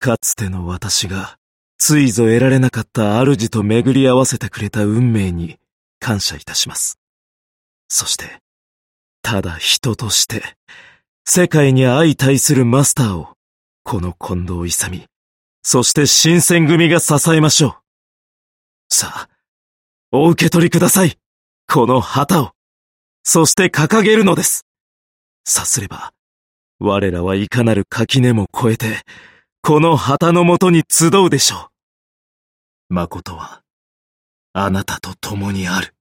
かつての私が、ついぞ得られなかった主と巡り合わせてくれた運命に感謝いたします。そして、ただ人として、世界に相対するマスターを、この近藤勇、そして新選組が支えましょう。さあ、お受け取りください。この旗を。そして掲げるのです。さすれば、我らはいかなる垣根も越えて、この旗のもとに集うでしょう。誠は、あなたと共にある。